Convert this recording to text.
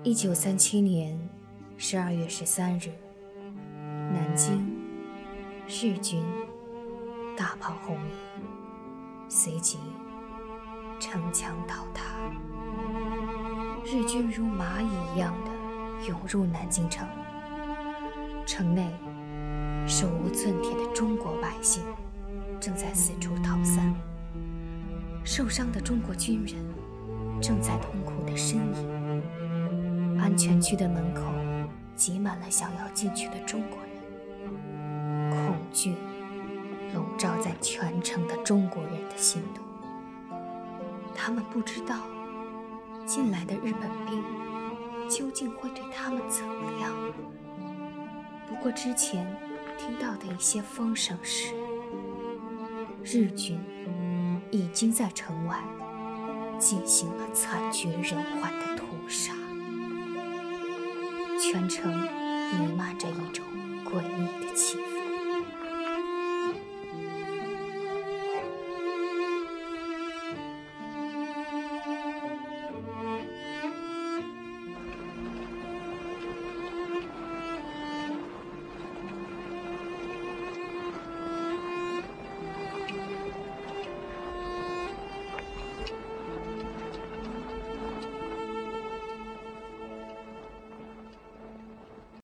1937年12月13日，南京，日军大炮轰鸣，随即城墙倒塌，日军如蚂蚁一样的涌入南京城。城内手无寸铁的中国百姓正在四处逃散，受伤的中国军人正在痛苦地呻吟，安全区的门口挤满了想要进去的中国人，恐惧笼罩在全城的中国人的心头。他们不知道进来的日本兵究竟会对他们怎么样。不过之前听到的一些风声是，日军已经在城外进行了惨绝人寰的屠杀，全城弥漫着一种